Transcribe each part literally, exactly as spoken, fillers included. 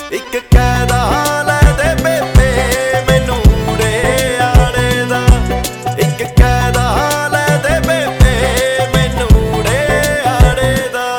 ਇੱਕ ਕਹਿਦਾ ਲੈ ਦੇ ਬੇਬੇ ਮੈਨੂੰ ਰੇ ਆੜੇ ਦਾ, ਇੱਕ ਕਹਿਦਾ ਲੈ ਦੇ ਬੇਬੇ ਮੈਨੂੰ ਰੇ ਆੜੇ ਦਾ।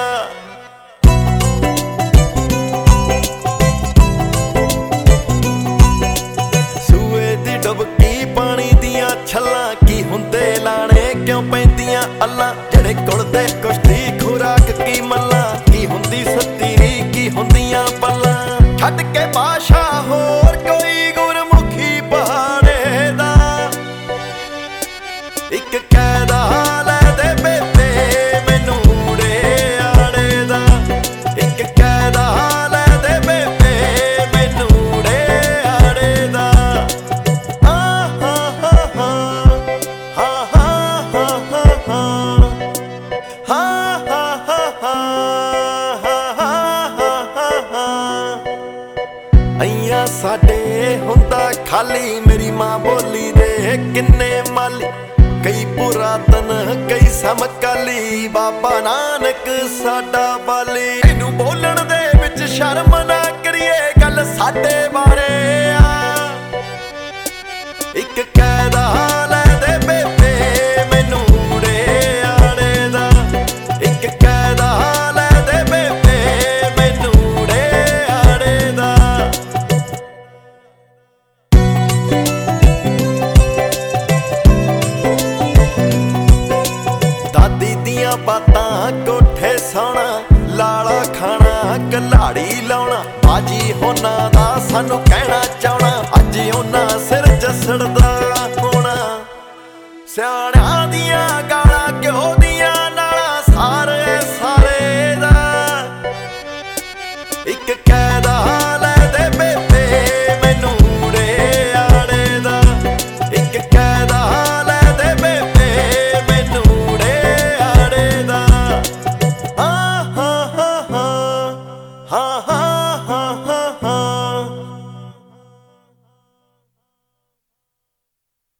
ਸੂਏ ਦੀ ਡੁਬਕੀ ਪਾਣੀ ਦੀਆਂ ਛੱਲਾਂ ਕੀ ਹੁੰਦੇ ਲਾਣੇ ਕਿਉਂ ਪੈਂਦੀਆਂ ਅੱਲਾਂ, ਜਿਹੜੇ ਕੁੜਦੇ ਕੁਸ਼ਤੀ ਖੁਰਾਕ ਕੀ ਮੱਲਾਂ, ਕੀ ਹੁੰਦੀ ਸੱਤੀਰੀ ਕੀ ਹੁੰਦੀਆਂ ਪੱਲਾਂ। ਛੱਡ ਕੇ ਬਾਸ਼ਾ ਹੋਰ ਕੋਈ ਗੁਰਮੁਖੀ ਪਹਾੜੇ ਦਾ, ਇੱਕ ਕਹਿਦਾ ਲੈ ਦੇ ਬੇਬੇ ਮੈਨੂੰ ਰੇ ਆੜੇ ਦਾ, ਇੱਕ ਕਹਿਦਾ ਲੈ ਦੇ ਬੇਬੇ ਮੈਨੂੰ ਰੇ ਆੜੇ ਦਾ। ਆ ਹਾ ਹਾ ਹਾ ਹਾ ਹਾ ਹਾ ਹਾ। ਅਈਆਂ ਸਾਡੇ ਹੁੰਦਾ ਖਾਲੀ ਮੇਰੀ ਮਾਂ ਬੋਲੀ ਦੇ ਕਿੰਨੇ ਮਾਲੀ, ਕਈ ਪੁਰਾਤਨ ਕਈ ਸਮਕਾਲੀ, ਬਾਬਾ ਨਾਨਕ ਸਾਡਾ ਬਾਲੀ। ਇਹਨੂੰ ਬੋਲਣ ਦੇ ਵਿੱਚ ਸ਼ਰਮ ਨਾ ਕਰੀਏ ਗੱਲ ਸਾਡੇ ਬਾਰੇ ਆ, ਇੱਕ ਕਹਿਦਾ ਲੈ ਦੇ ਬੇਬੇ ਮੈਨੂੰ ਰੇ ਆੜੇ ਦਾ, ਇੱਕ ਕਹਿਦਾ ਲੈ ਦੇ ਬੇਬੇ ਮੈਨੂੰ ਰੇ ਆੜੇ ਦਾ। ਦਾਦੀ ਦੀਆਂ ਬਾਤਾਂ ਕੋਠੇ ਸੌਣਾ, ਲਾਲਾ ਖਾਣਾ ਕਲਾੜੀ ਲਾਉਣਾ, ਬਾਜੀ ਹੋਣਾ ਦਾ ਸਾਨੂੰ ਕਹਿਣਾ ਚਾਹਣਾ, ਅੱਜ ਉਹਨਾਂ ਸਿਰ ਜਸੜਦਾ ਹੋਣਾ ਸਿਆਣੇ